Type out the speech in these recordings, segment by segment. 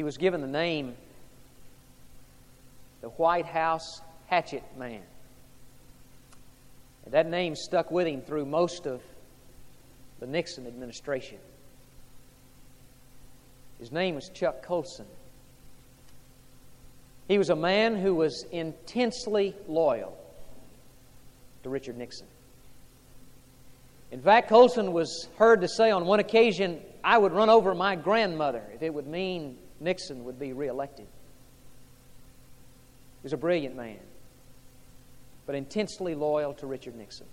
He was given the name the White House Hatchet Man. And that name stuck with him through most of the Nixon administration. His name was Chuck Colson. He was a man who was intensely loyal to Richard Nixon. In fact, Colson was heard to say on one occasion, "I would run over my grandmother if it would mean Nixon would be reelected." He was a brilliant man, but intensely loyal to Richard Nixon.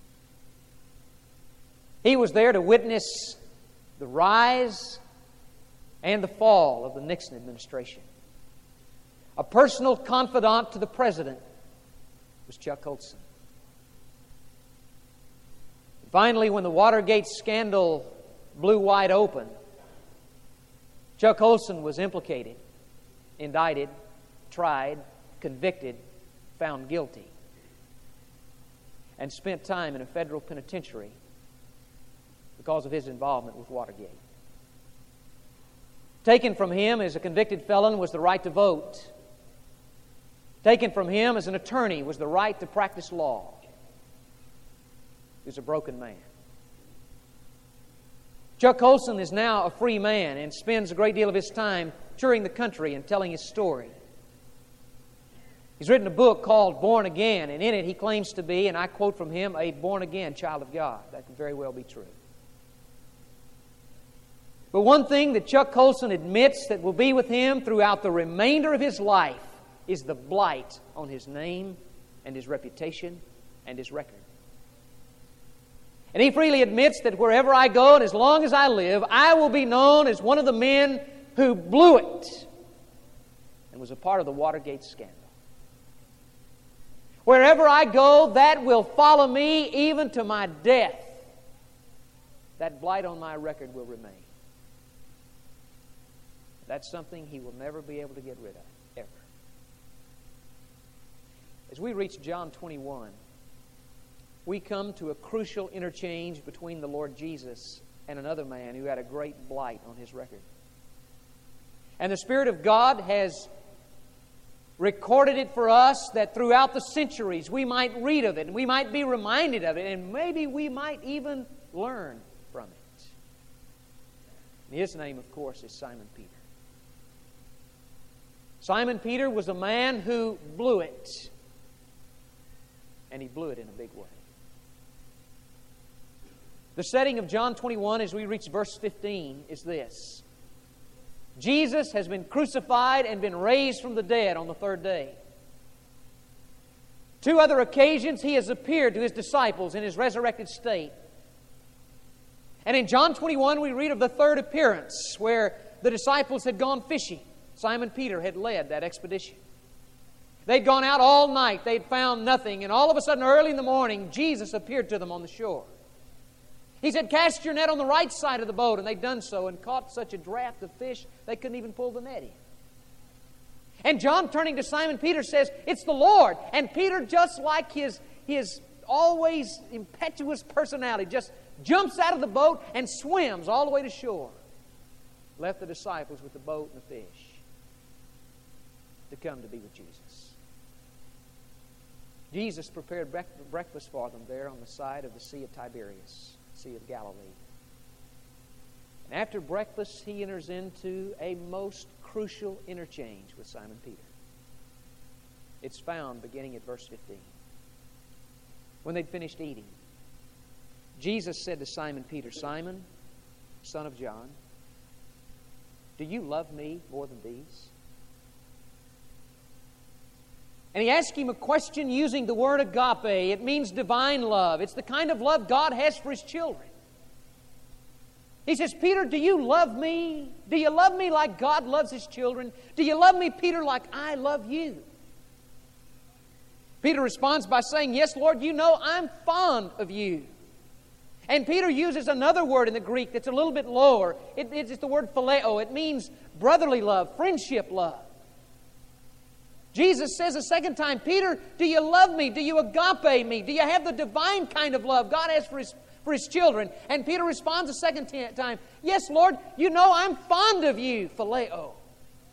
He was there to witness the rise and the fall of the Nixon administration. A personal confidant to the President was Chuck Colson. Finally, when the Watergate scandal blew wide open, Chuck Colson was implicated, indicted, tried, convicted, found guilty, and spent time in a federal penitentiary because of his involvement with Watergate. Taken from him as a convicted felon was the right to vote. Taken from him as an attorney was the right to practice law. He was a broken man. Chuck Colson is now a free man and spends a great deal of his time touring the country and telling his story. He's written a book called Born Again, and in it he claims to be, and I quote from him, a born-again child of God. That could very well be true. But one thing that Chuck Colson admits that will be with him throughout the remainder of his life is the blight on his name and his reputation and his record. And he freely admits that wherever I go and as long as I live, I will be known as one of the men who blew it and was a part of the Watergate scandal. Wherever I go, that will follow me even to my death. That blight on my record will remain. That's something he will never be able to get rid of, ever. As we reach John 21, we come to a crucial interchange between the Lord Jesus and another man who had a great blight on his record. And the Spirit of God has recorded it for us that throughout the centuries we might read of it and we might be reminded of it and maybe we might even learn from it. And his name, of course, is Simon Peter. Simon Peter was a man who blew it, and he blew it in a big way. The setting of John 21 as we reach verse 15 is this. Jesus has been crucified and been raised from the dead on the third day. Two other occasions he has appeared to his disciples in his resurrected state. And in John 21 we read of the third appearance where the disciples had gone fishing. Simon Peter had led that expedition. They'd gone out all night. They'd found nothing. And all of a sudden, early in the morning, Jesus appeared to them on the shore. He said, "Cast your net on the right side of the boat." And they'd done so and caught such a draft of fish, they couldn't even pull the net in. And John, turning to Simon Peter, says, "It's the Lord." And Peter, just like his always impetuous personality, just jumps out of the boat and swims all the way to shore. Left the disciples with the boat and the fish to come to be with Jesus. Jesus prepared breakfast for them there on the side of the Sea of Tiberias, Sea of Galilee. And after breakfast, he enters into a most crucial interchange with Simon Peter. It's found beginning at verse 15. When they'd finished eating, Jesus said to Simon Peter, "Simon, son of John, do you love me more than these?" And he asked him a question using the word agape. It means divine love. It's the kind of love God has for His children. He says, "Peter, do you love me? Do you love me like God loves His children? Do you love me, Peter, like I love you?" Peter responds by saying, "Yes, Lord, you know I'm fond of you." And Peter uses another word in the Greek that's a little bit lower. It's the word phileo. It means brotherly love, friendship love. Jesus says a second time, "Peter, do you love me? Do you agape me? Do you have the divine kind of love God has for His children?" And Peter responds a second time, "Yes, Lord, you know I'm fond of you, phileo."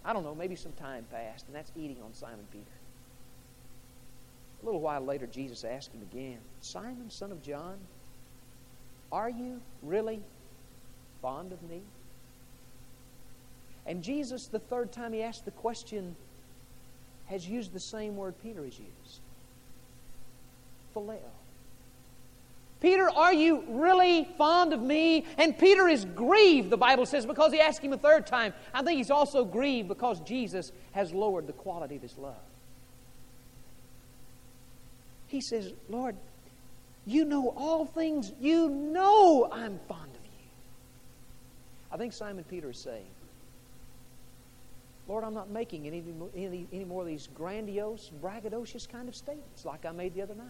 I don't know, maybe some time passed, and that's eating on Simon Peter. A little while later, Jesus asked him again, Simon, son of John, are you really fond of me? And Jesus, the third time he asked the question, has used the same word Peter has used. Phileo. Peter, are you really fond of me? And Peter is grieved, the Bible says, because he asked him a third time. I think he's also grieved because Jesus has lowered the quality of his love. He says, Lord, you know all things. You know I'm fond of you. I think Simon Peter is saying, Lord, I'm not making any more of these grandiose, braggadocious kind of statements like I made the other night.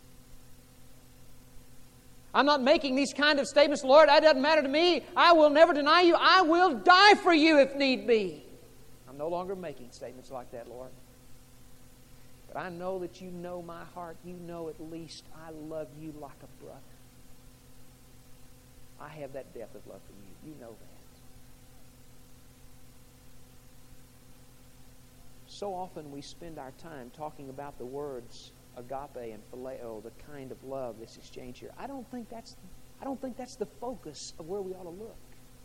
I'm not making these kind of statements, Lord, that doesn't matter to me. I will never deny you. I will die for you if need be. I'm no longer making statements like that, Lord. But I know that you know my heart. You know at least I love you like a brother. I have that depth of love for you. You know that. So often we spend our time talking about the words agape and phileo, the kind of love that's exchanged here. I don't think that's the focus of where we ought to look.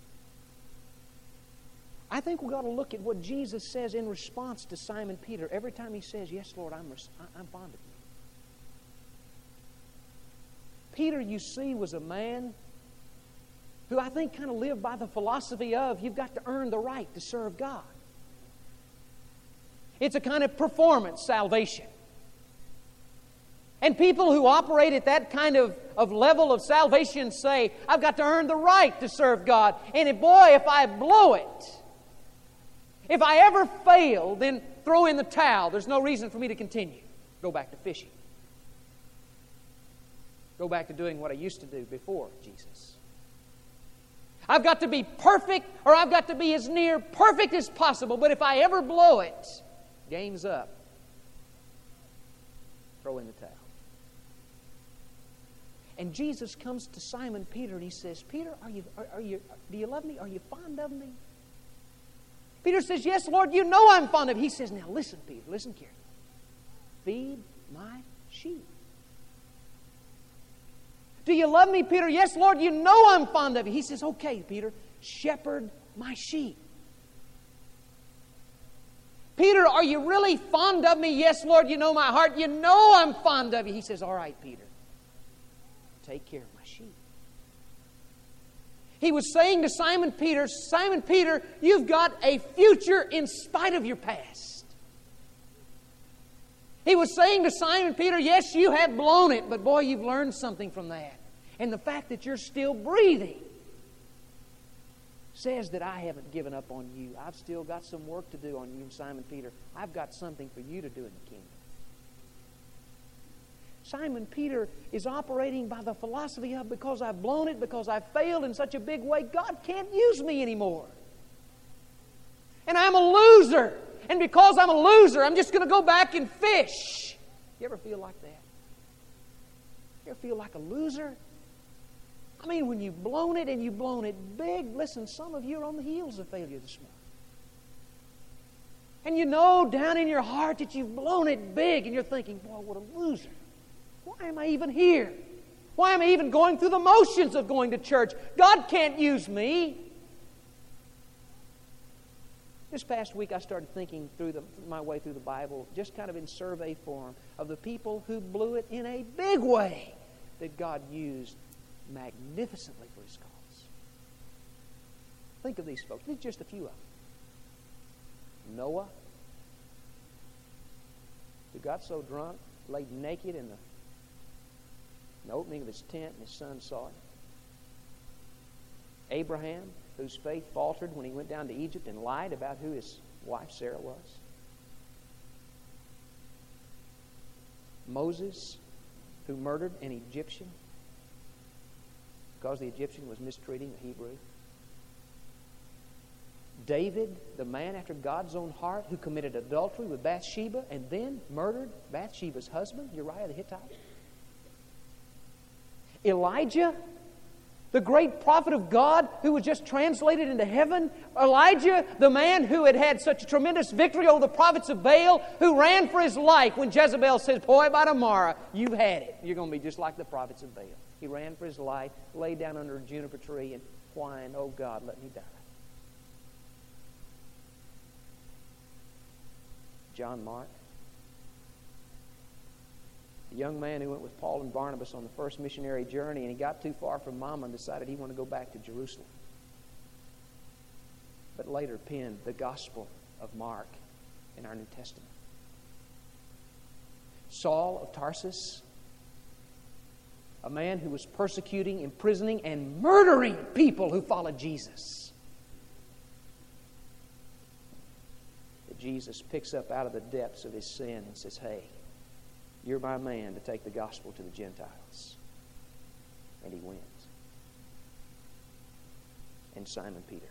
I think we ought to look at what Jesus says in response to Simon Peter every time he says, yes, Lord, I'm fond of you. Peter, you see, was a man who I think kind of lived by the philosophy of you've got to earn the right to serve God. It's a kind of performance salvation. And people who operate at that kind of level of salvation say, I've got to earn the right to serve God. And if I blow it, if I ever fail, then throw in the towel. There's no reason for me to continue. Go back to fishing. Go back to doing what I used to do before Jesus. I've got to be perfect, or I've got to be as near perfect as possible. But if I ever blow it, game's up. Throw in the towel. And Jesus comes to Simon Peter and he says, Peter, do you love me? Are you fond of me? Peter says, yes, Lord, you know I'm fond of you. He says, now listen, Peter, listen carefully. Feed my sheep. Do you love me, Peter? Yes, Lord, you know I'm fond of you. He says, okay, Peter, shepherd my sheep. Peter, are you really fond of me? Yes, Lord, you know my heart. You know I'm fond of you. He says, all right, Peter, take care of my sheep. He was saying to Simon Peter, you've got a future in spite of your past. He was saying to Simon Peter, yes, you have blown it, but boy, you've learned something from that. And the fact that you're still breathing says that I haven't given up on you. I've still got some work to do on you, Simon Peter. I've got something for you to do in the kingdom. Simon Peter is operating by the philosophy of because I've blown it, because I've failed in such a big way, God can't use me anymore. And I'm a loser. And because I'm a loser, I'm just going to go back and fish. You ever feel like that? You ever feel like a loser? I mean, when you've blown it and you've blown it big, listen, some of you are on the heels of failure this morning. And you know down in your heart that you've blown it big and you're thinking, boy, what a loser. Why am I even here? Why am I even going through the motions of going to church? God can't use me. This past week I started thinking my way through the Bible, just kind of in survey form, of the people who blew it in a big way that God used magnificently for His cause. Think of these folks. These are just a few of them. Noah, who got so drunk, laid naked in the opening of his tent, and his son saw it. Abraham, whose faith faltered when he went down to Egypt and lied about who his wife Sarah was. Moses, who murdered an Egyptian because the Egyptian was mistreating a Hebrew. David, the man after God's own heart, who committed adultery with Bathsheba and then murdered Bathsheba's husband, Uriah the Hittite. Elijah, The great prophet of God who was just translated into heaven. Elijah, the man who had had such a tremendous victory over the prophets of Baal, who ran for his life when Jezebel says, boy, by tomorrow, you've had it. You're going to be just like the prophets of Baal. He ran for his life, lay down under a juniper tree and whined, oh God, let me die. John Mark, a young man who went with Paul and Barnabas on the first missionary journey, and he got too far from Mama and decided he wanted to go back to Jerusalem. But later penned the Gospel of Mark in our New Testament. Saul of Tarsus, a man who was persecuting, imprisoning, and murdering people who followed Jesus. That Jesus picks up out of the depths of his sin and says, hey, you're my man to take the gospel to the Gentiles. And he wins. And Simon Peter,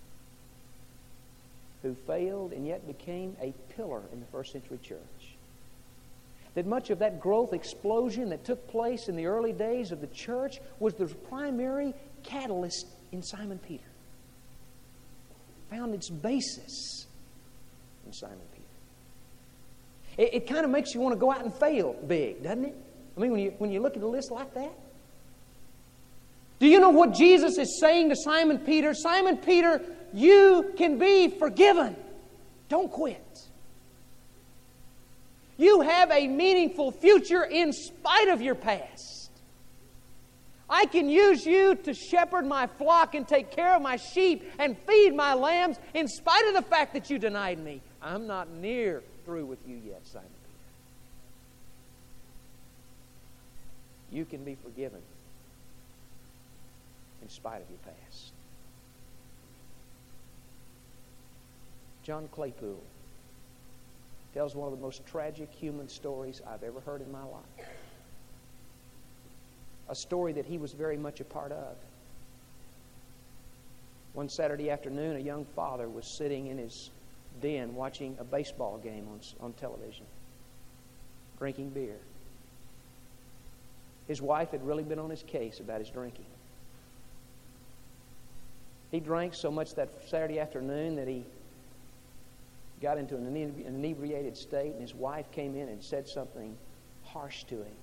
who failed and yet became a pillar in the first century church. That much of that growth explosion that took place in the early days of the church was the primary catalyst in Simon Peter. Found its basis in Simon Peter. It kind of makes you want to go out and fail big, doesn't it? I mean, when you look at a list like that. Do you know what Jesus is saying to Simon Peter? Simon Peter, you can be forgiven. Don't quit. You have a meaningful future in spite of your past. I can use you to shepherd my flock and take care of my sheep and feed my lambs in spite of the fact that you denied me. I'm not near through with you yet, Simon Peter. You can be forgiven in spite of your past. John Claypool tells one of the most tragic human stories I've ever heard in my life. A story that he was very much a part of. One Saturday afternoon, a young father was sitting in his den watching a baseball game on television, drinking beer. His wife had really been on his case about his drinking. He drank so much that Saturday afternoon that he got into an inebriated state, and his wife came in and said something harsh to him.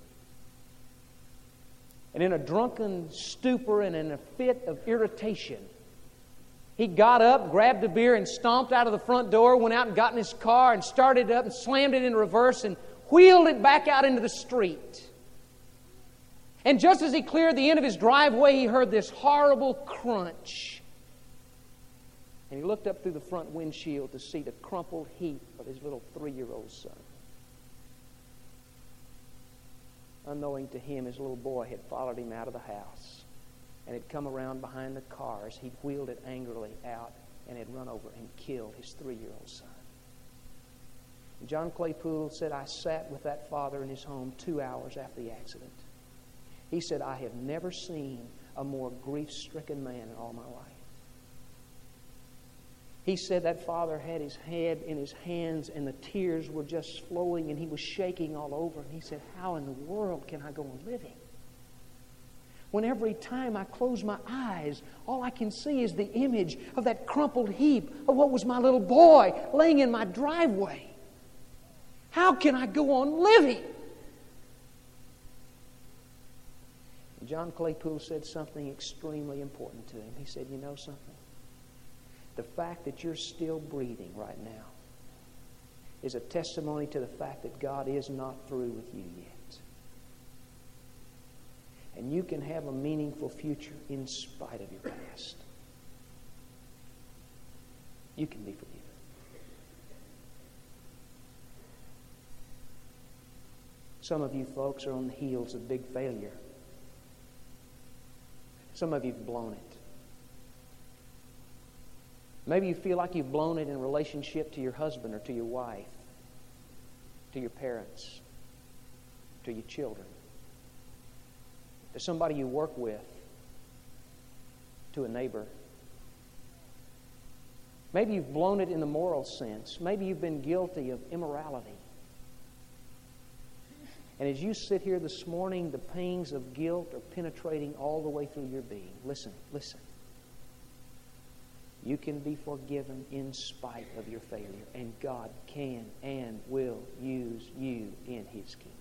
And in a drunken stupor and in a fit of irritation, he got up, grabbed a beer, and stomped out of the front door, went out and got in his car and started it up and slammed it in reverse and wheeled it back out into the street. And just as he cleared the end of his driveway, he heard this horrible crunch. And he looked up through the front windshield to see the crumpled heap of his little 3-year-old son. Unknowing to him, his little boy had followed him out of the house and had come around behind the car as he'd wheeled it angrily out and had run over and killed his 3-year-old son. And John Claypool said, I sat with that father in his home 2 hours after the accident. He said, I have never seen a more grief-stricken man in all my life. He said that father had his head in his hands and the tears were just flowing and he was shaking all over. And he said, how in the world can I go on living? When every time I close my eyes, all I can see is the image of that crumpled heap of what was my little boy laying in my driveway. How can I go on living? And John Claypool said something extremely important to him. He said, you know something? The fact that you're still breathing right now is a testimony to the fact that God is not through with you yet. And you can have a meaningful future in spite of your past. You can be forgiven. Some of you folks are on the heels of big failure. Some of you have blown it. Maybe you feel like you've blown it in relationship to your husband or to your wife, to your parents, to your children, to somebody you work with, to a neighbor. Maybe you've blown it in the moral sense. Maybe you've been guilty of immorality. And as you sit here this morning, the pangs of guilt are penetrating all the way through your being. Listen, listen. You can be forgiven in spite of your failure, and God can and will use you in His kingdom.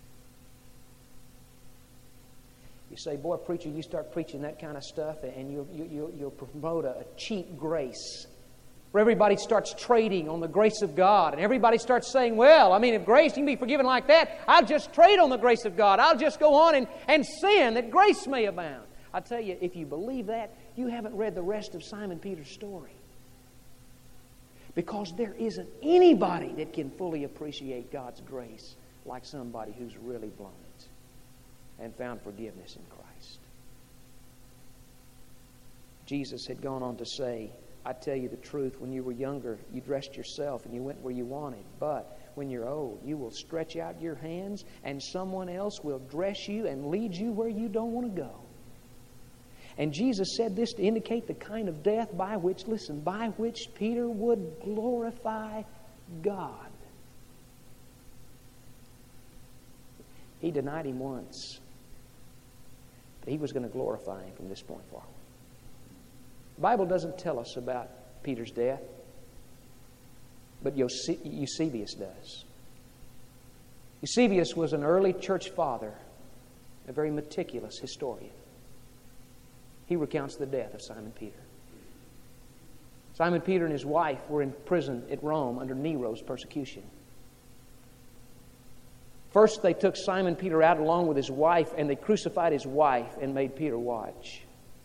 You say, boy, preacher, you start preaching that kind of stuff and you'll promote a cheap grace where everybody starts trading on the grace of God, and everybody starts saying, well, I mean, if grace can be forgiven like that, I'll just trade on the grace of God. I'll just go on and sin that grace may abound. I tell you, if you believe that, you haven't read the rest of Simon Peter's story. Because there isn't anybody that can fully appreciate God's grace like somebody who's really blown it and found forgiveness in Christ. Jesus had gone on to say, I tell you the truth, when you were younger, you dressed yourself and you went where you wanted. But when you're old, you will stretch out your hands and someone else will dress you and lead you where you don't want to go. And Jesus said this to indicate the kind of death by which, listen, by which Peter would glorify God. He denied Him once, but he was going to glorify Him from this point forward. The Bible doesn't tell us about Peter's death, but Eusebius does. Eusebius was an early church father, a very meticulous historian. He recounts the death of Simon Peter. Simon Peter and his wife were in prison at Rome under Nero's persecution. First, they took Simon Peter out along with his wife, and they crucified his wife and made Peter watch.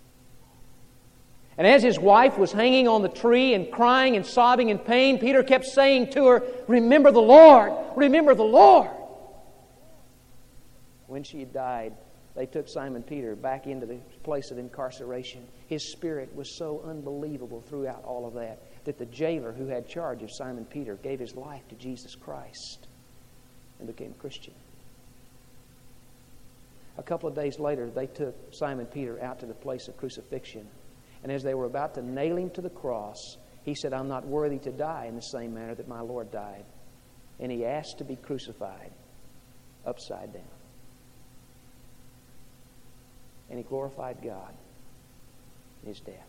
And as his wife was hanging on the tree and crying and sobbing in pain, Peter kept saying to her, remember the Lord, remember the Lord. When she had died, they took Simon Peter back into the place of incarceration. His spirit was so unbelievable throughout all of that the jailer who had charge of Simon Peter gave his life to Jesus Christ and became a Christian. A couple of days later, they took Simon Peter out to the place of crucifixion. And as they were about to nail him to the cross, he said, I'm not worthy to die in the same manner that my Lord died. And he asked to be crucified upside down. And he glorified God in his death.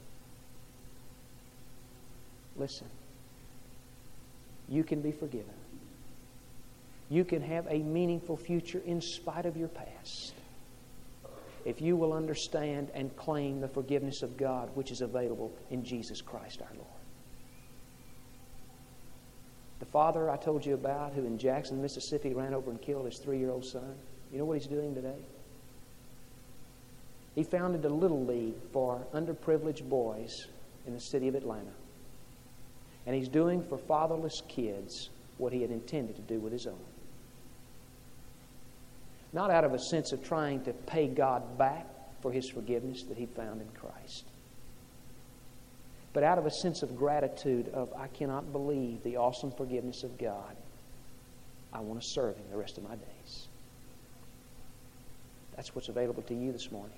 Listen, you can be forgiven. You can have a meaningful future in spite of your past, if you will understand and claim the forgiveness of God which is available in Jesus Christ our Lord. The father I told you about, who in Jackson, Mississippi, ran over and killed his 3-year-old son, you know what he's doing today? He founded a little league for underprivileged boys in the city of Atlanta. And he's doing for fatherless kids what he had intended to do with his own. Not out of a sense of trying to pay God back for his forgiveness that he found in Christ, but out of a sense of gratitude of, I cannot believe the awesome forgiveness of God. I want to serve Him the rest of my days. That's what's available to you this morning.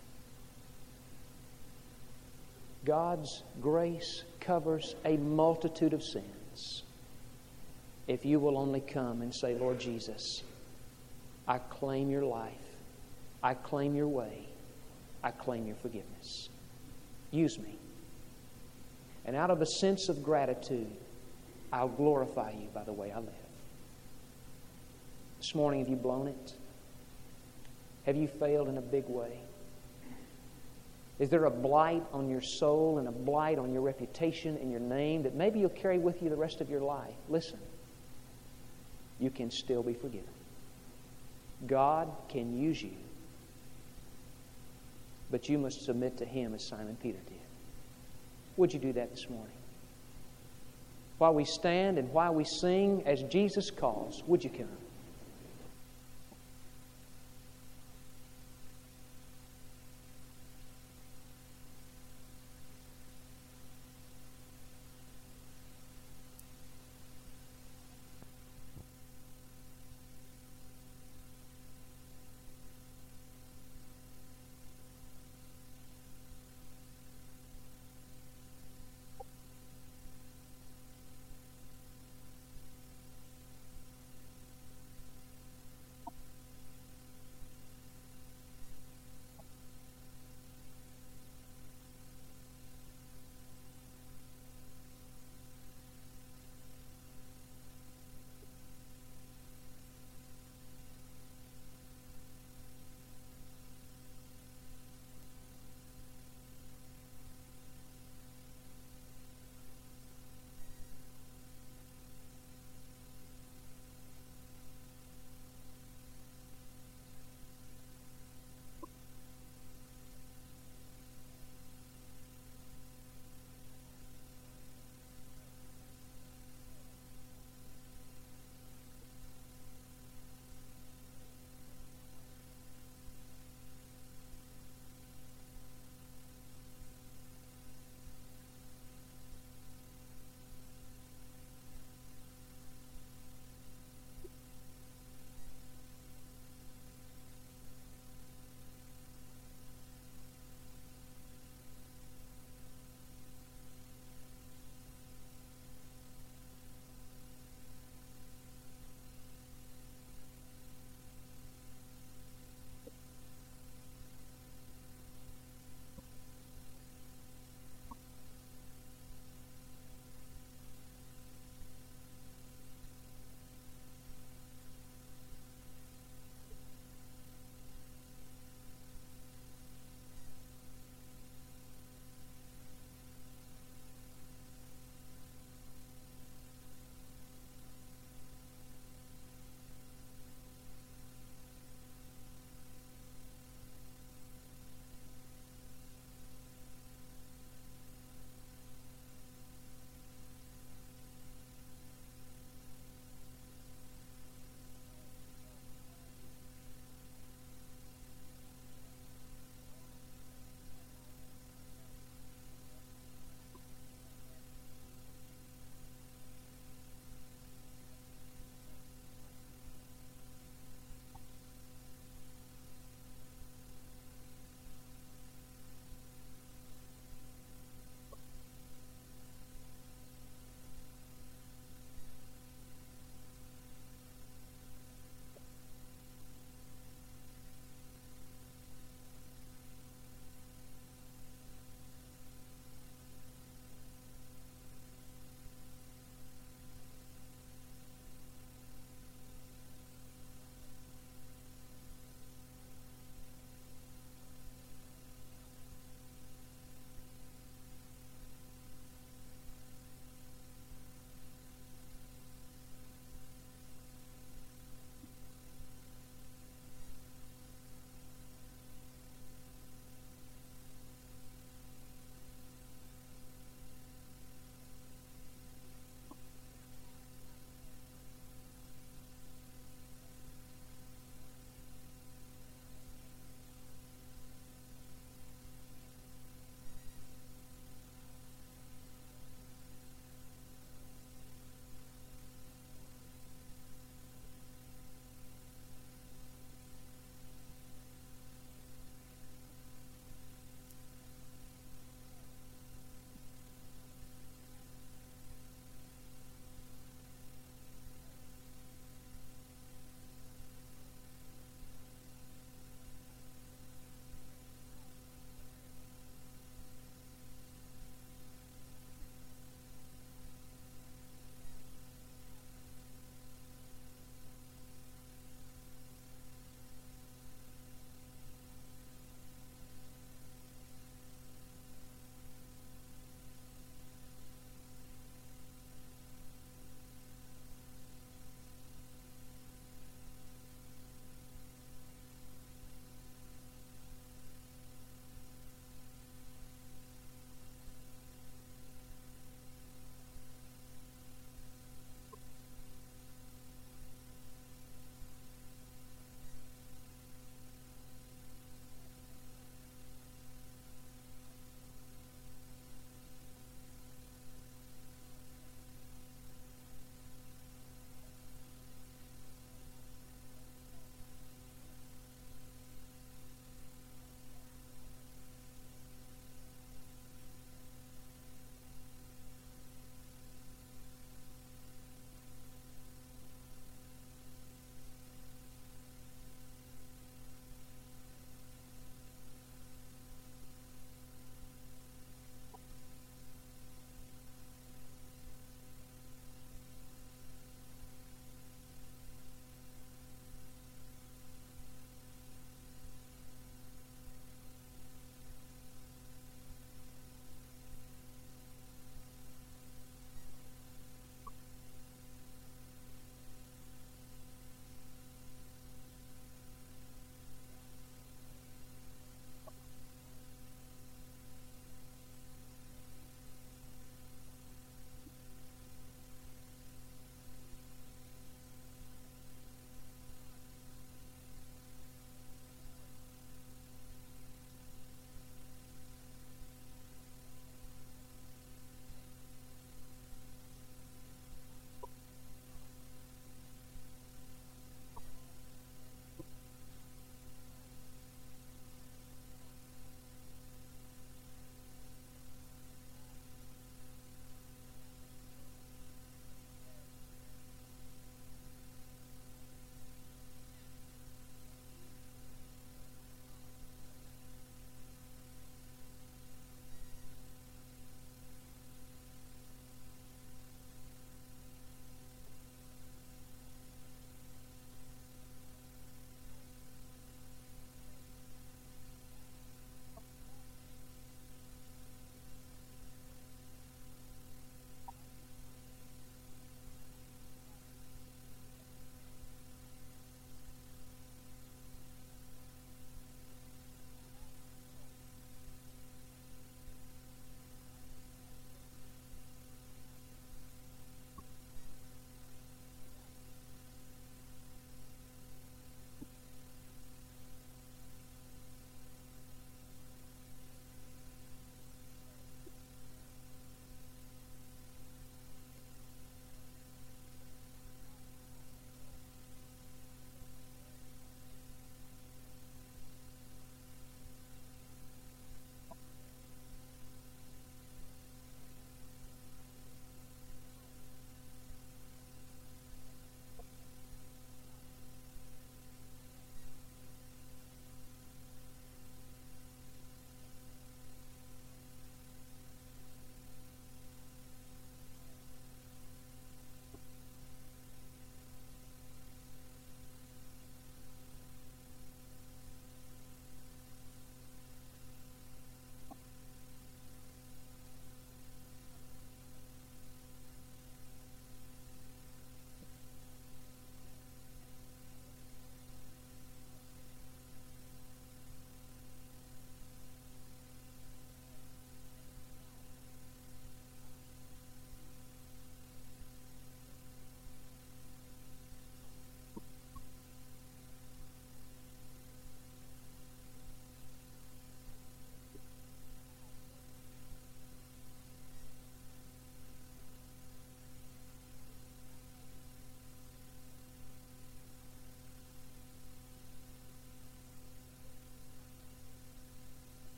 God's grace covers a multitude of sins if you will only come and say, Lord Jesus, I claim your life. I claim your way. I claim your forgiveness. Use me. And out of a sense of gratitude, I'll glorify you by the way I live. This morning, have you blown it? Have you failed in a big way? Is there a blight on your soul and a blight on your reputation and your name that maybe you'll carry with you the rest of your life? Listen, you can still be forgiven. God can use you, but you must submit to Him as Simon Peter did. Would you do that this morning? While we stand and while we sing as Jesus calls, would you come?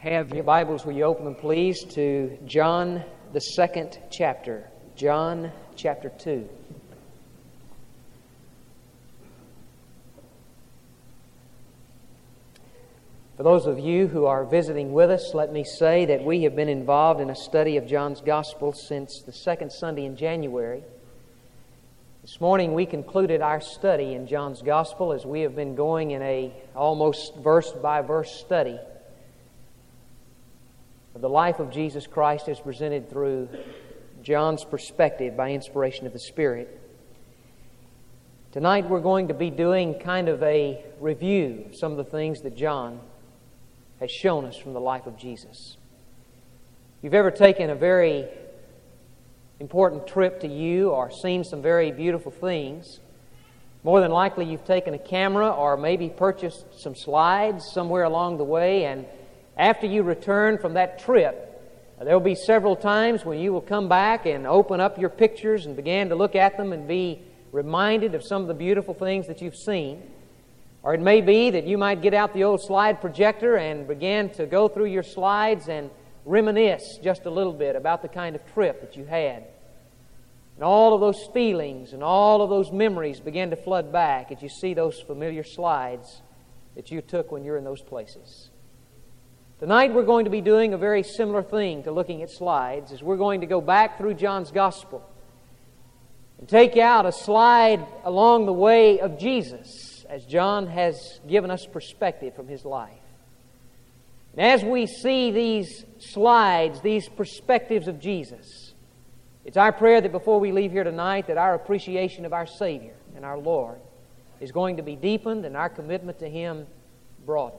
Have your Bibles, will you open them please to John, the 2nd chapter. John chapter 2. For those of you who are visiting with us, let me say that we have been involved in a study of John's Gospel since the second Sunday in January. This morning we concluded our study in John's Gospel as we have been going in a almost verse-by-verse study of the life of Jesus Christ as presented through John's perspective by inspiration of the Spirit. Tonight we're going to be doing kind of a review of some of the things that John has shown us from the life of Jesus. If you've ever taken a very important trip to you or seen some very beautiful things, more than likely you've taken a camera or maybe purchased some slides somewhere along the way, and after you return from that trip, there will be several times when you will come back and open up your pictures and begin to look at them and be reminded of some of the beautiful things that you've seen. Or it may be that you might get out the old slide projector and begin to go through your slides and reminisce just a little bit about the kind of trip that you had. And all of those feelings and all of those memories begin to flood back as you see those familiar slides that you took when you're in those places. Tonight we're going to be doing a very similar thing to looking at slides, as we're going to go back through John's Gospel and take out a slide along the way of Jesus, as John has given us perspective from his life. And as we see these slides, these perspectives of Jesus, it's our prayer that before we leave here tonight, that our appreciation of our Savior and our Lord is going to be deepened and our commitment to Him broadened.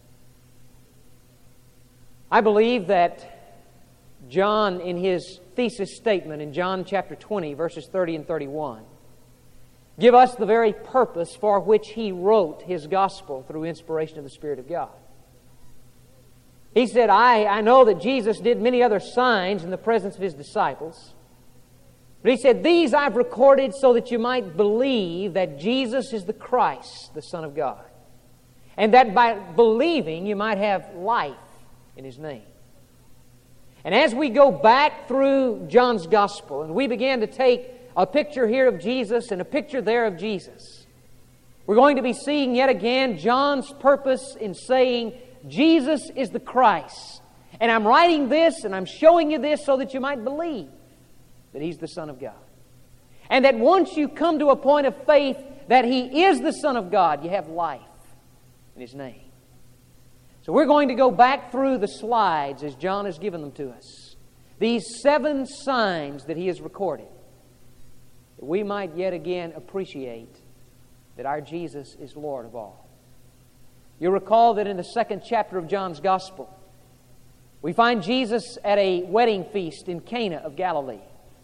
I believe that John, in his thesis statement in John chapter 20, verses 30 and 31, give us the very purpose for which he wrote his gospel through inspiration of the Spirit of God. He said, I know that Jesus did many other signs in the presence of His disciples, but he said, these I've recorded so that you might believe that Jesus is the Christ, the Son of God, and that by believing you might have life in His name. And as we go back through John's Gospel and we begin to take a picture here of Jesus and a picture there of Jesus, we're going to be seeing yet again John's purpose in saying Jesus is the Christ. And I'm writing this and I'm showing you this so that you might believe that He's the Son of God. And that once you come to a point of faith that He is the Son of God, you have life in His name. So we're going to go back through the slides as John has given them to us. These 7 signs that he has recorded, that we might yet again appreciate that our Jesus is Lord of all. You'll recall that in the 2nd chapter of John's Gospel, we find Jesus at a wedding feast in Cana of Galilee.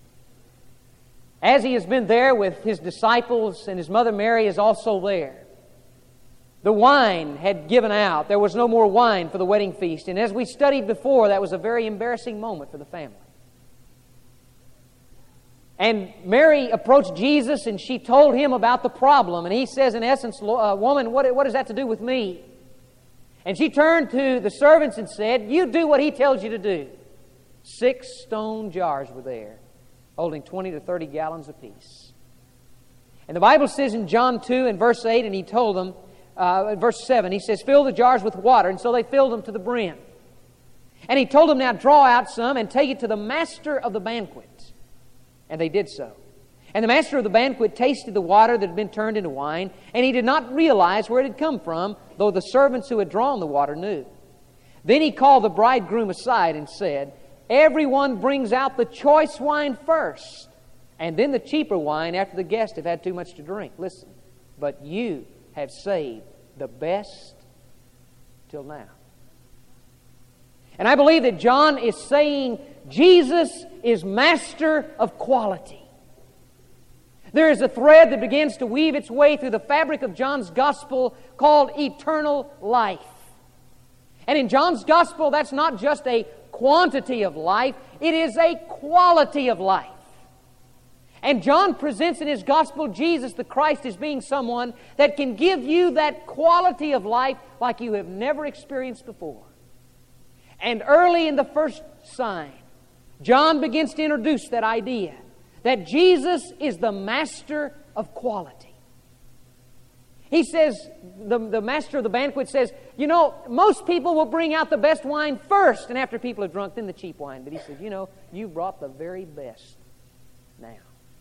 As He has been there with His disciples and His mother Mary is also there, the wine had given out. There was no more wine for the wedding feast. And as we studied before, that was a very embarrassing moment for the family. And Mary approached Jesus and she told Him about the problem. And He says, in essence, woman, what does that to do with me? And she turned to the servants and said, you do what He tells you to do. 6 stone jars were there, holding 20 to 30 gallons apiece. And the Bible says in John 2 and verse 8, and He told them, verse 7, He says, fill the jars with water. And so they filled them to the brim. And He told them, now draw out some and take it to the master of the banquet. And they did so. And the master of the banquet tasted the water that had been turned into wine, and he did not realize where it had come from, though the servants who had drawn the water knew. Then he called the bridegroom aside and said, everyone brings out the choice wine first, and then the cheaper wine after the guests have had too much to drink. Listen, but you have saved the best till now. And I believe that John is saying Jesus is master of quality. There is a thread that begins to weave its way through the fabric of John's Gospel called eternal life. And in John's Gospel, that's not just a quantity of life, it is a quality of life. And John presents in his Gospel Jesus the Christ as being someone that can give you that quality of life like you have never experienced before. And early in the first sign, John begins to introduce that idea that Jesus is the master of quality. He says, the master of the banquet says, you know, most people will bring out the best wine first, and after people have drunk, then the cheap wine. But he says, you know, you brought the very best now.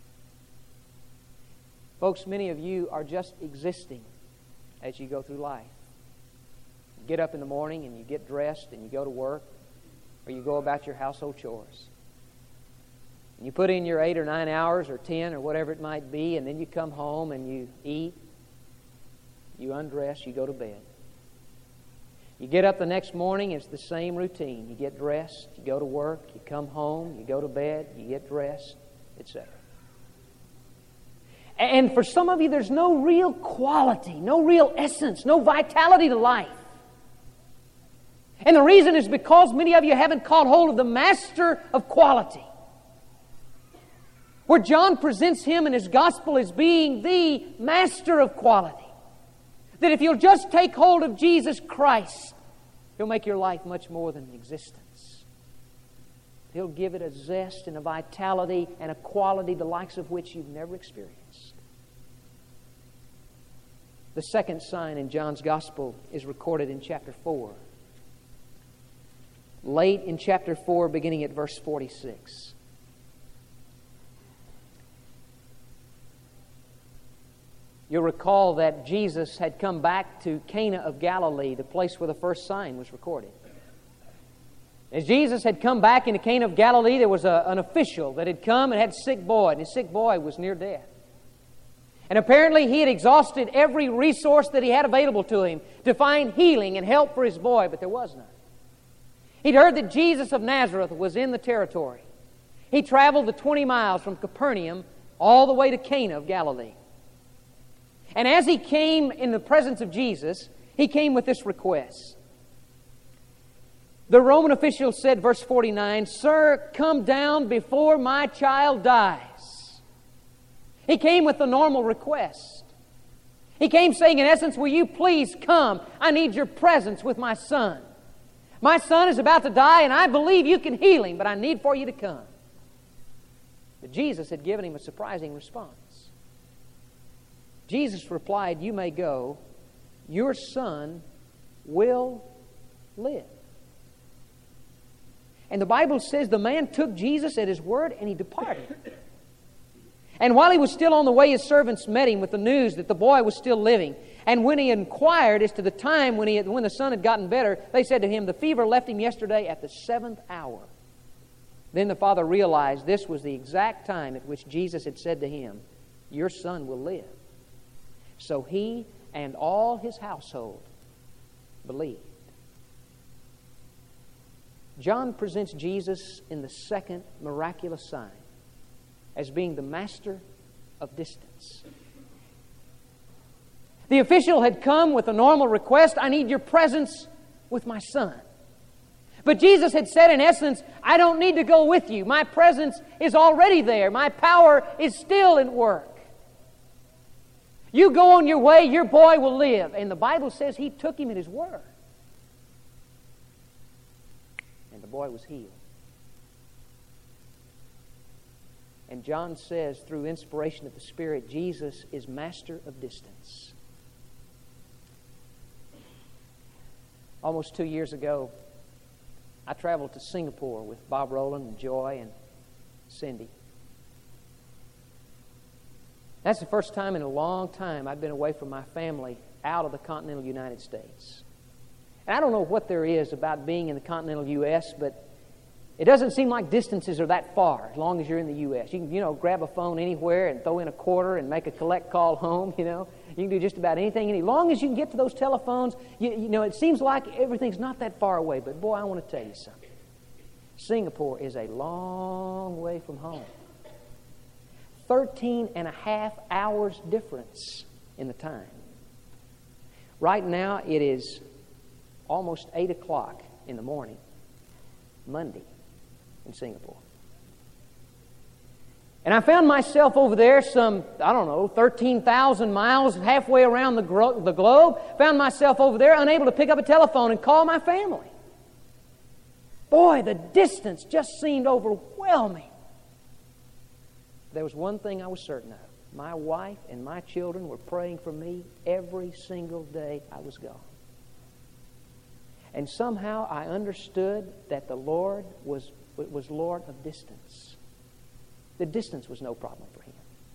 Folks, many of you are just existing as you go through life. You get up in the morning and you get dressed and you go to work, or you go about your household chores. And you put in your 8 or 9 hours or 10 or whatever it might be, and then you come home and you eat, you undress, you go to bed. You get up the next morning, it's the same routine. You get dressed, you go to work, you come home, you go to bed, you get dressed, etc. And for some of you, there's no real quality, no real essence, no vitality to life. And the reason is because many of you haven't caught hold of the master of quality, where John presents Him in his gospel as being the master of quality. That if you'll just take hold of Jesus Christ, He'll make your life much more than an existence. He'll give it a zest and a vitality and a quality the likes of which you've never experienced. The second sign in John's gospel is recorded in chapter 4. Late in chapter 4, beginning at verse 46. You'll recall that Jesus had come back to Cana of Galilee, the place where the first sign was recorded. As Jesus had come back into Cana of Galilee, there was an official that had come and had a sick boy, and his sick boy was near death. And apparently he had exhausted every resource that he had available to him to find healing and help for his boy, but there was none. He'd heard that Jesus of Nazareth was in the territory. He traveled the 20 miles from Capernaum all the way to Cana of Galilee. And as he came in the presence of Jesus, he came with this request. The Roman official said, verse 49, "Sir, come down before my child dies." He came with the normal request. He came saying, in essence, will you please come? I need your presence with my son. My son is about to die, and I believe you can heal him, but I need for you to come. But Jesus had given him a surprising response. Jesus replied, "You may go. Your son will live." And the Bible says the man took Jesus at His word and he departed. And while he was still on the way, his servants met him with the news that the boy was still living. And when he inquired as to the time when the son had gotten better, they said to him, "The fever left him yesterday at the 7th hour." Then the father realized this was the exact time at which Jesus had said to him, "Your son will live." So he and all his household believed. John presents Jesus in the second miraculous sign as being the master of distance. The official had come with a normal request, "I need your presence with my son." But Jesus had said, in essence, "I don't need to go with you. My presence is already there. My power is still at work. You go on your way, your boy will live." And the Bible says he took him at his word. And the boy was healed. And John says, through inspiration of the Spirit, Jesus is master of distance. Almost 2 years ago, I traveled to Singapore with Bob Rowland and Joy and Cindy. That's the first time in a long time I'd been away from my family out of the continental United States. And I don't know what there is about being in the continental U.S., but it doesn't seem like distances are that far as long as you're in the U.S. You can, grab a phone anywhere and throw in a quarter and make a collect call home, You can do just about anything. As long as you can get to those telephones, it seems like everything's not that far away. But boy, I want to tell you something. Singapore is a long way from home. 13 and a half hours difference in the time. Right now, it is almost 8 o'clock in the morning, Monday, in Singapore. And I found myself over there 13,000 miles, halfway around the globe. Found myself over there unable to pick up a telephone and call my family. Boy, the distance just seemed overwhelming. There was one thing I was certain of. My wife and my children were praying for me every single day I was gone. And somehow I understood that the Lord was Lord of distance. The distance was no problem for Him.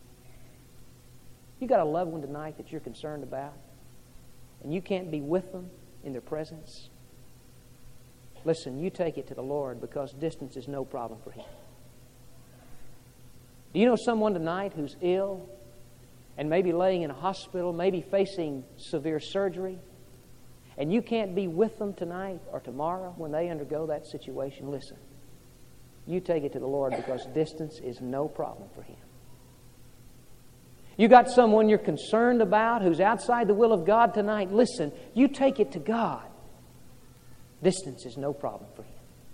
You got a loved one tonight that you're concerned about, and you can't be with them in their presence. Listen, you take it to the Lord, because distance is no problem for Him. Do you know someone tonight who's ill and maybe laying in a hospital, maybe facing severe surgery, and you can't be with them tonight or tomorrow when they undergo that situation? Listen, you take it to the Lord, because distance is no problem for Him. You got someone you're concerned about who's outside the will of God tonight. Listen, you take it to God. Distance is no problem for Him.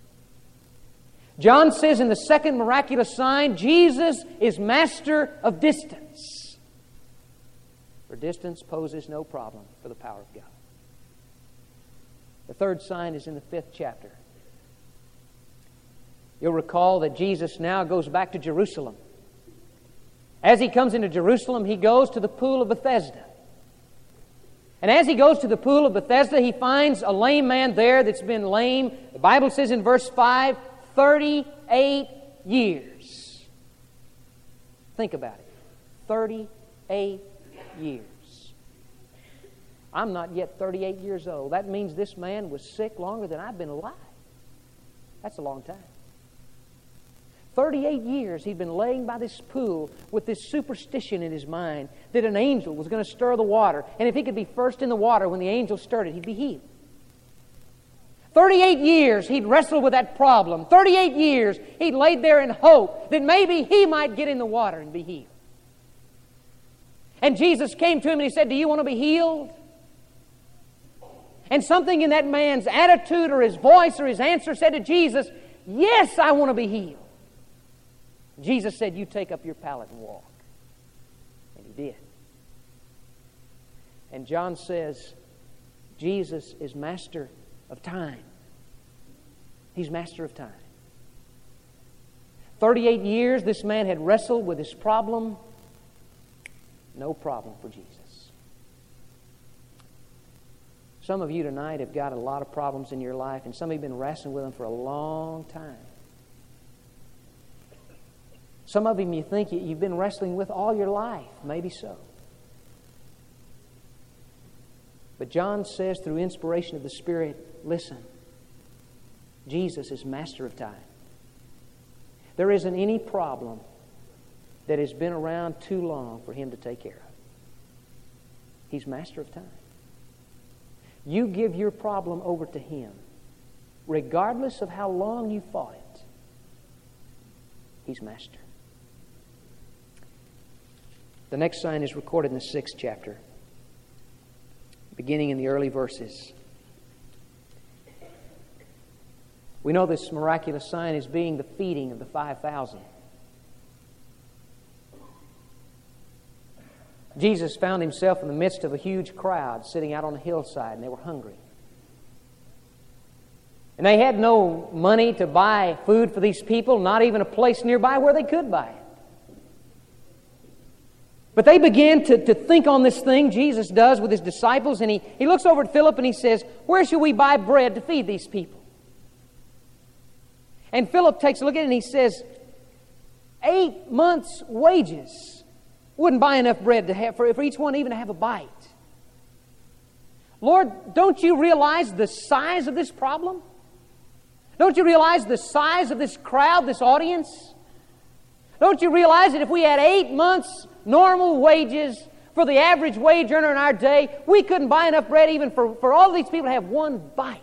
John says in the second miraculous sign, Jesus is master of distance. For distance poses no problem for the power of God. The third sign is in the 5th chapter. You'll recall that Jesus now goes back to Jerusalem. As He comes into Jerusalem, He goes to the pool of Bethesda. And as He goes to the pool of Bethesda, He finds a lame man there that's been lame. The Bible says in verse 5, 38 years. Think about it. 38 years. I'm not yet 38 years old. That means this man was sick longer than I've been alive. That's a long time. 38 years he'd been laying by this pool with this superstition in his mind that an angel was going to stir the water, and if he could be first in the water when the angel stirred it, he'd be healed. 38 years he'd wrestled with that problem. 38 years he'd laid there in hope that maybe he might get in the water and be healed. And Jesus came to him and He said, "Do you want to be healed?" And something in that man's attitude or his voice or his answer said to Jesus, "Yes, I want to be healed." Jesus said, "You take up your pallet and walk." And he did. And John says, Jesus is master of time. He's master of time. 38 years this man had wrestled with this problem. No problem for Jesus. Some of you tonight have got a lot of problems in your life, and some of you have been wrestling with them for a long time. Some of them you think you've been wrestling with all your life. Maybe so. But John says through inspiration of the Spirit, listen, Jesus is master of time. There isn't any problem that has been around too long for Him to take care of. He's master of time. You give your problem over to Him, regardless of how long you fought it. He's master. The next sign is recorded in the 6th chapter, beginning in the early verses. We know this miraculous sign is being the feeding of the 5,000. Jesus found Himself in the midst of a huge crowd sitting out on a hillside, and they were hungry. And they had no money to buy food for these people, not even a place nearby where they could buy it. But they began to think on this thing, Jesus does with His disciples, and he looks over at Philip and he says, "Where shall we buy bread to feed these people?" And Philip takes a look at it and he says, 8 months' wages wouldn't buy enough bread to have for each one even to have a bite. Lord, don't you realize the size of this problem? Don't you realize the size of this crowd, this audience? Don't you realize that if we had 8 months' normal wages for the average wage earner in our day, we couldn't buy enough bread even for all these people to have one bite?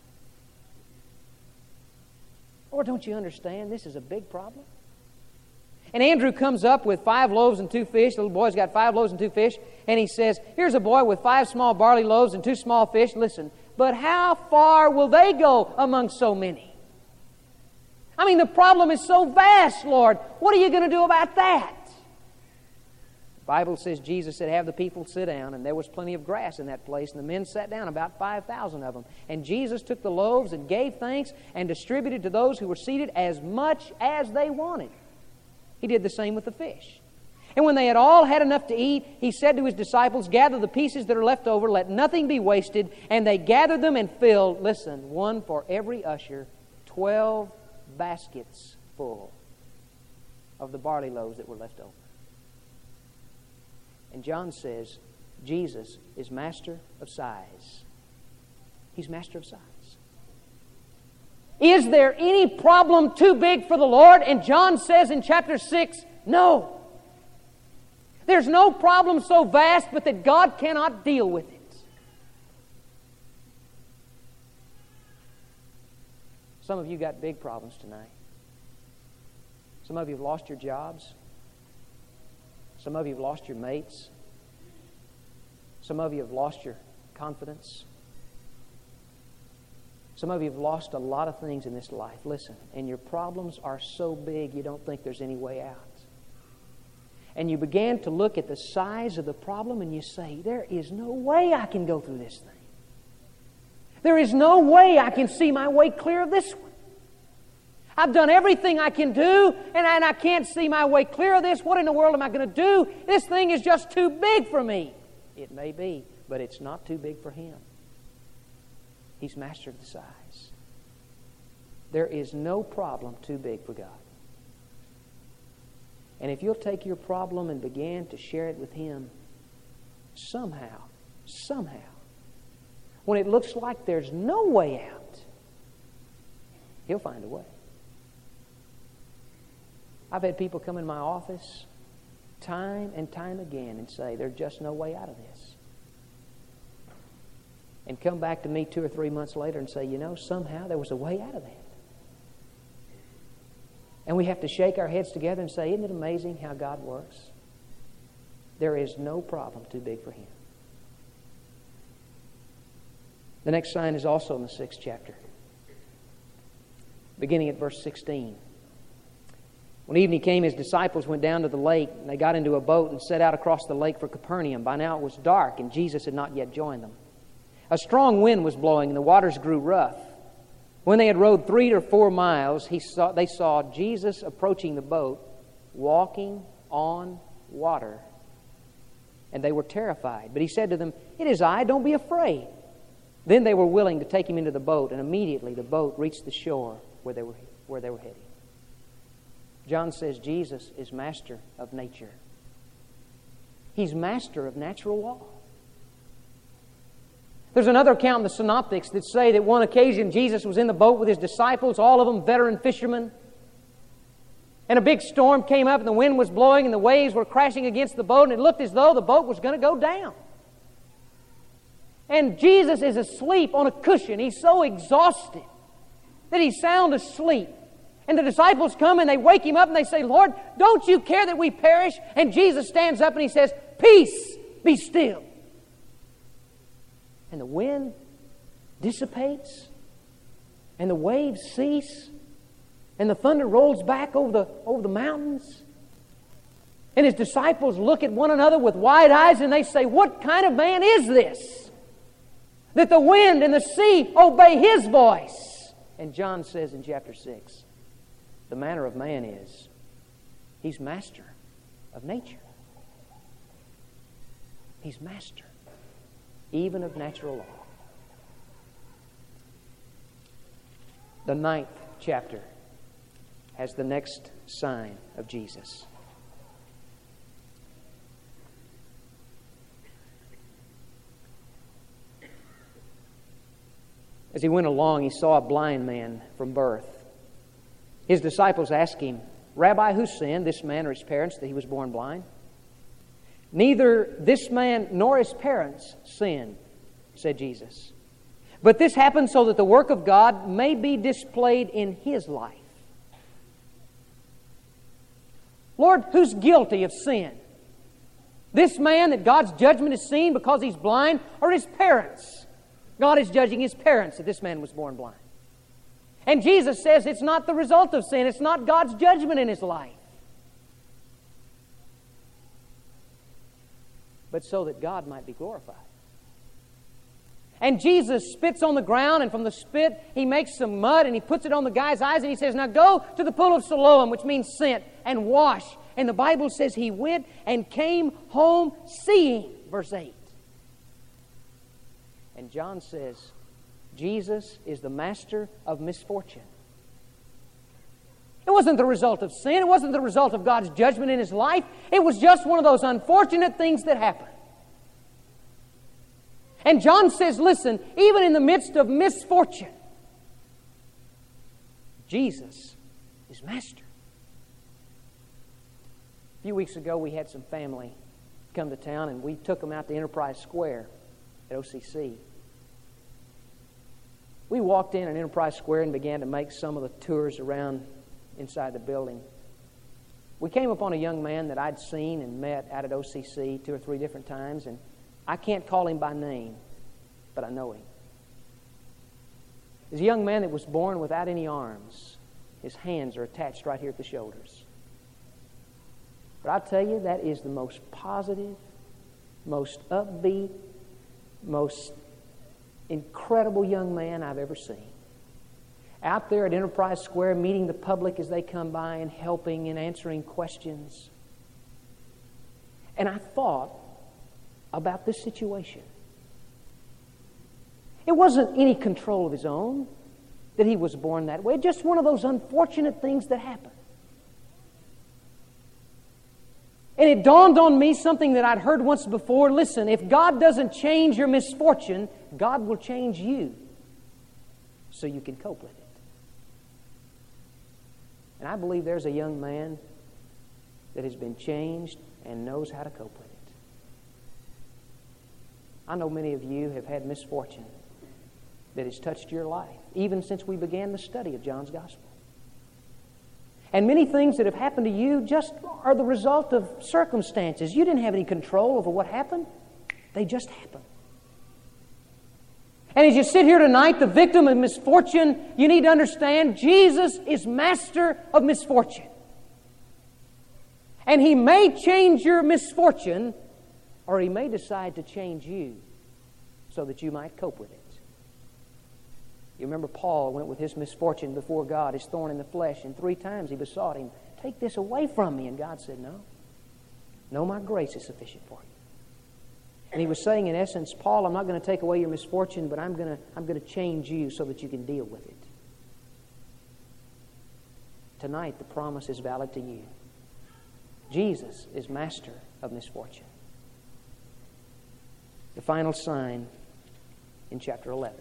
Lord, don't you understand? This is a big problem. And Andrew comes up with 5 loaves and 2 fish. The little boy's got 5 loaves and 2 fish. And he says, "Here's a boy with 5 small barley loaves and 2 small fish. Listen, but how far will they go among so many?" I mean, the problem is so vast, Lord. What are you going to do about that? The Bible says Jesus said, have the people sit down, and there was plenty of grass in that place, and the men sat down, about 5,000 of them. And Jesus took the loaves and gave thanks and distributed to those who were seated as much as they wanted. He did the same with the fish. And when they had all had enough to eat, He said to His disciples, gather the pieces that are left over, let nothing be wasted. And they gathered them and filled, listen, one for every usher, 12 baskets full of the barley loaves that were left over. And John says, Jesus is master of size. He's master of size. Is there any problem too big for the Lord? And John says in chapter 6, no. There's no problem so vast but that God cannot deal with it. Some of you got big problems tonight. Some of you have lost your jobs. Some of you have lost your mates. Some of you have lost your confidence. Some of you have lost a lot of things in this life. Listen, and your problems are so big you don't think there's any way out. And you began to look at the size of the problem and you say, there is no way I can go through this thing. There is no way I can see my way clear of this one. I've done everything I can do, and I can't see my way clear of this. What in the world am I going to do? This thing is just too big for me. It may be, but it's not too big for Him. He's master of the size. There is no problem too big for God. And if you'll take your problem and begin to share it with Him, somehow, when it looks like there's no way out, He'll find a way. I've had people come in my office time and time again and say, there's just no way out of this. And come back to me 2 or 3 months later and say, somehow there was a way out of that. And we have to shake our heads together and say, isn't it amazing how God works? There is no problem too big for Him. The next sign is also in the 6th chapter, beginning at verse 16. When evening came, His disciples went down to the lake, and they got into a boat and set out across the lake for Capernaum. By now it was dark, and Jesus had not yet joined them. A strong wind was blowing, and the waters grew rough. When they had rowed 3 or 4 miles, they saw Jesus approaching the boat, walking on water. And they were terrified. But He said to them, it is I, don't be afraid. Then they were willing to take Him into the boat, and immediately the boat reached the shore where they were heading. John says Jesus is master of nature. He's master of natural law. There's another account in the Synoptics that say that one occasion Jesus was in the boat with His disciples, all of them veteran fishermen. And a big storm came up and the wind was blowing and the waves were crashing against the boat and it looked as though the boat was going to go down. And Jesus is asleep on a cushion. He's so exhausted that he's sound asleep. And the disciples come and they wake Him up and they say, Lord, don't You care that we perish? And Jesus stands up and He says, peace, be still. And the wind dissipates and the waves cease and the thunder rolls back over the mountains. And His disciples look at one another with wide eyes and they say, what kind of man is this? That the wind and the sea obey His voice. And John says in chapter 6, the manner of man is, he's master of nature. He's master, even of natural law. The 9th chapter has the next sign of Jesus. As He went along, He saw a blind man from birth. His disciples asked Him, Rabbi, who sinned, this man or his parents, that he was born blind? Neither this man nor his parents sinned, said Jesus. But this happened so that the work of God may be displayed in his life. Lord, who's guilty of sin? This man that God's judgment is seen because he's blind, or his parents? God is judging his parents that this man was born blind. And Jesus says it's not the result of sin. It's not God's judgment in his life. but so that God might be glorified. And Jesus spits on the ground, and from the spit He makes some mud, and He puts it on the guy's eyes, and He says, now go to the pool of Siloam, which means sent, and wash. And the Bible says He went and came home seeing, verse 8. And John says, Jesus is the master of misfortune. It wasn't the result of sin. It wasn't the result of God's judgment in His life. It was just one of those unfortunate things that happened. And John says, listen, even in the midst of misfortune, Jesus is master. A few weeks ago, we had some family come to town, and we took them out to Enterprise Square at OCC. We walked in at Enterprise Square and began to make some of the tours around inside the building. We came upon a young man that I'd seen and met out at OCC 2 or 3 different times, and I can't call him by name, but I know him. He's a young man that was born without any arms. His hands are attached right here at the shoulders. But I tell you, that is the most positive, most upbeat, most incredible young man I've ever seen. Out there at Enterprise Square, meeting the public as they come by and helping and answering questions. And I thought about this situation. It wasn't any control of his own that he was born that way. Just one of those unfortunate things that happen. And it dawned on me something that I'd heard once before. Listen, if God doesn't change your misfortune, God will change you so you can cope with it. And I believe there's a young man that has been changed and knows how to cope with it. I know many of you have had misfortune that has touched your life, even since we began the study of John's Gospel. And many things that have happened to you just are the result of circumstances. You didn't have any control over what happened. They just happened. And as you sit here tonight, the victim of misfortune, you need to understand Jesus is master of misfortune. And He may change your misfortune, or He may decide to change you so that you might cope with it. You remember Paul went with his misfortune before God, his thorn in the flesh, and 3 times he besought Him, take this away from me. And God said, no. No, my grace is sufficient for you. And He was saying, in essence, Paul, I'm not going to take away your misfortune, but I'm going to change you so that you can deal with it. Tonight, the promise is valid to you. Jesus is master of misfortune. The final sign in chapter 11.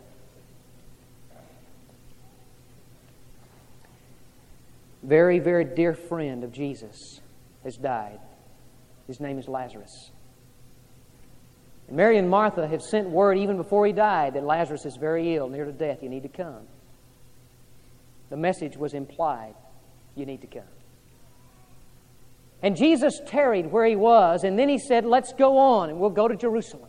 Very, very dear friend of Jesus has died. His name is Lazarus. And Mary and Martha have sent word even before he died that Lazarus is very ill, near to death. You need to come. The message was implied. You need to come. And Jesus tarried where He was, and then He said, let's go on, and we'll go to Jerusalem.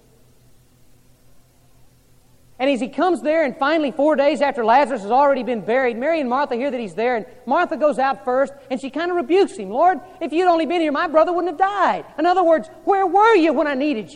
And as He comes there, and finally 4 days after Lazarus has already been buried, Mary and Martha hear that He's there, and Martha goes out first, and she kind of rebukes Him. Lord, if you'd only been here, my brother wouldn't have died. In other words, where were you when I needed you?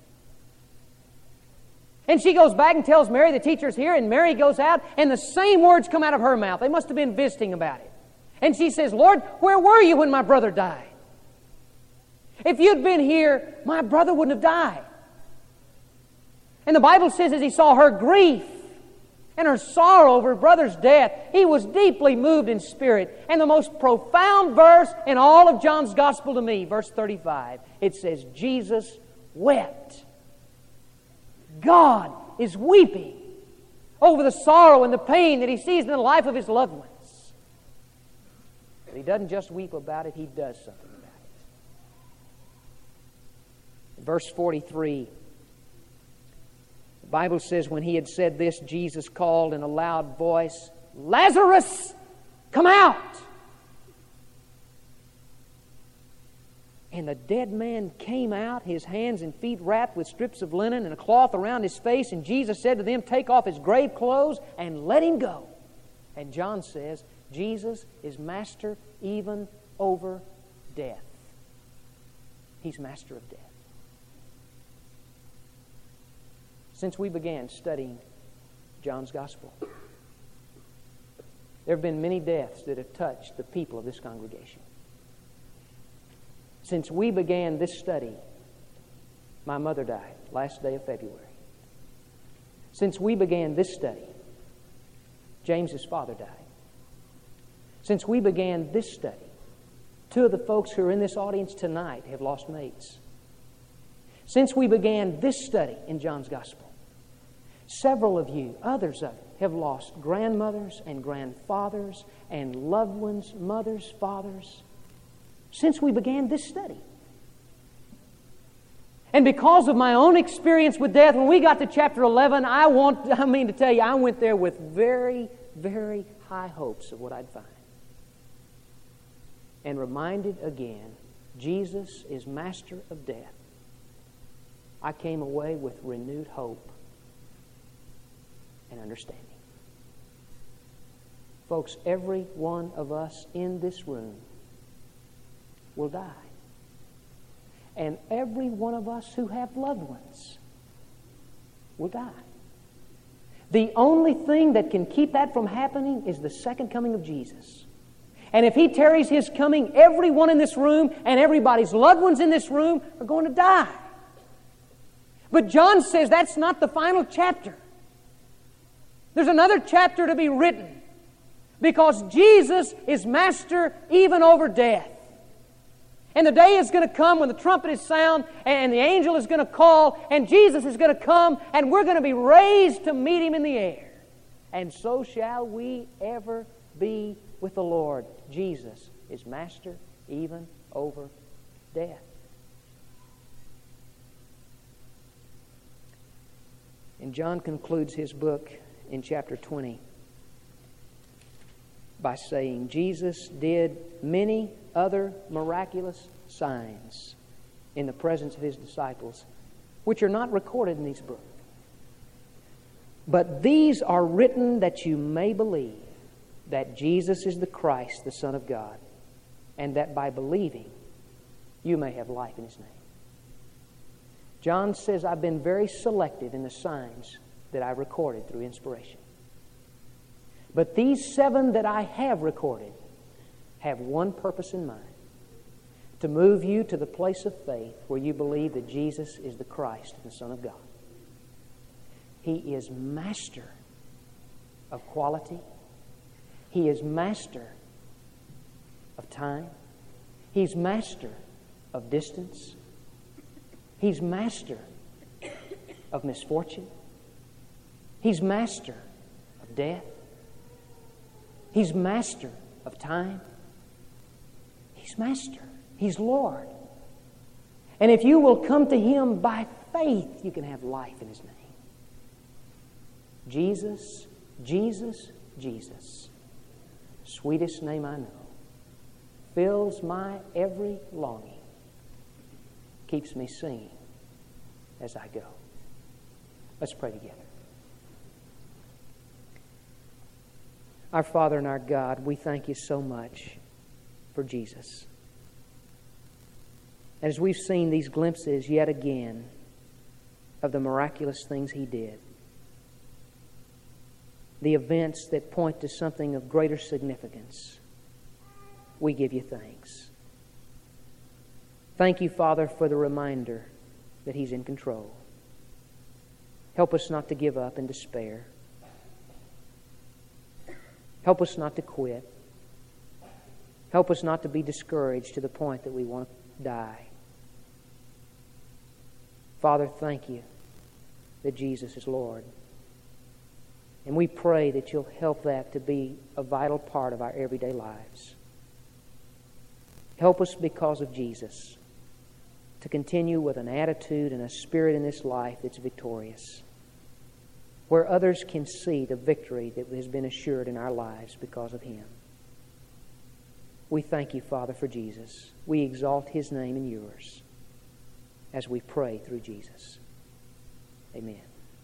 And she goes back and tells Mary the teacher's here, and Mary goes out, and the same words come out of her mouth. They must have been visiting about it. And she says, Lord, where were you when my brother died? If you'd been here, my brother wouldn't have died. And the Bible says as He saw her grief and her sorrow over her brother's death, He was deeply moved in spirit. And the most profound verse in all of John's Gospel to me, verse 35, it says, Jesus wept. God is weeping over the sorrow and the pain that He sees in the life of His loved ones. But He doesn't just weep about it, He does something about it. Verse 43, the Bible says, when He had said this, Jesus called in a loud voice, Lazarus, come out! And the dead man came out, his hands and feet wrapped with strips of linen and a cloth around his face. And Jesus said to them, take off his grave clothes and let him go. And John says, Jesus is master even over death. He's master of death. since we began studying John's Gospel. There have been many deaths that have touched the people of this congregation. Since we began this study, my mother died last day of February. Since we began this study, James's father died. Since we began this study, two of the folks who are in this audience tonight have lost mates. Since we began this study in John's Gospel, several of you, others of you, have lost grandmothers and grandfathers and loved ones, mothers, fathers, since we began this study. And because of my own experience with death, when we got to chapter 11, I mean to tell you, I went there with very, very high hopes of what I'd find. And reminded again, Jesus is master of death. I came away with renewed hope and understanding. Folks, every one of us in this room will die. And every one of us who have loved ones will die. The only thing that can keep that from happening is the second coming of Jesus. And if He tarries His coming, everyone in this room and everybody's loved ones in this room are going to die. But John says that's not the final chapter. There's another chapter to be written, because Jesus is master even over death. And the day is going to come when the trumpet is sound and the angel is going to call and Jesus is going to come and we're going to be raised to meet Him in the air. And so shall we ever be with the Lord. Jesus is master even over death. And John concludes his book in chapter 20 by saying, Jesus did many other miraculous signs in the presence of His disciples, which are not recorded in these books. But these are written that you may believe that Jesus is the Christ, the Son of God, and that by believing you may have life in His name. John says, I've been very selective in the signs that I recorded through inspiration. But these 7 that I have recorded have one purpose in mind: to move you to the place of faith where you believe that Jesus is the Christ, the Son of God. He is master of quality. He is master of time. He's master of distance. He's master of misfortune. He's master of death. He's master of time. He's master. He's Lord. And if you will come to Him by faith, you can have life in His name. Jesus, Jesus, Jesus. Sweetest name I know. Fills my every longing. Keeps me singing as I go. Let's pray together. Our Father and our God, we thank You so much for Jesus. As we've seen these glimpses yet again of the miraculous things He did, the events that point to something of greater significance, we give You thanks. Thank You, Father, for the reminder that He's in control. Help us not to give up in despair. Help us not to quit. Help us not to be discouraged to the point that we want to die. Father, thank You that Jesus is Lord. And we pray that You'll help that to be a vital part of our everyday lives. Help us, because of Jesus, to continue with an attitude and a spirit in this life that's victorious, where others can see the victory that has been assured in our lives because of Him. We thank You, Father, for Jesus. We exalt His name and Yours as we pray through Jesus. Amen.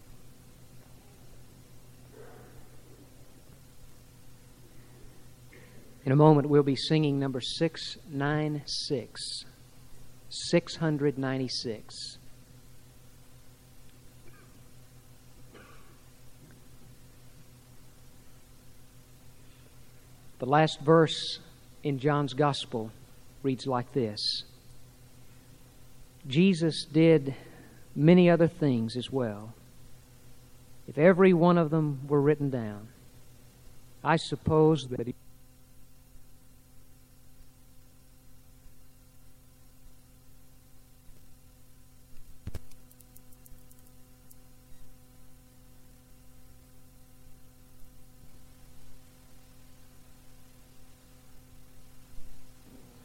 In a moment, we'll be singing number 696. 696. The last verse in John's Gospel reads like this: Jesus did many other things as well. If every one of them were written down, I suppose that he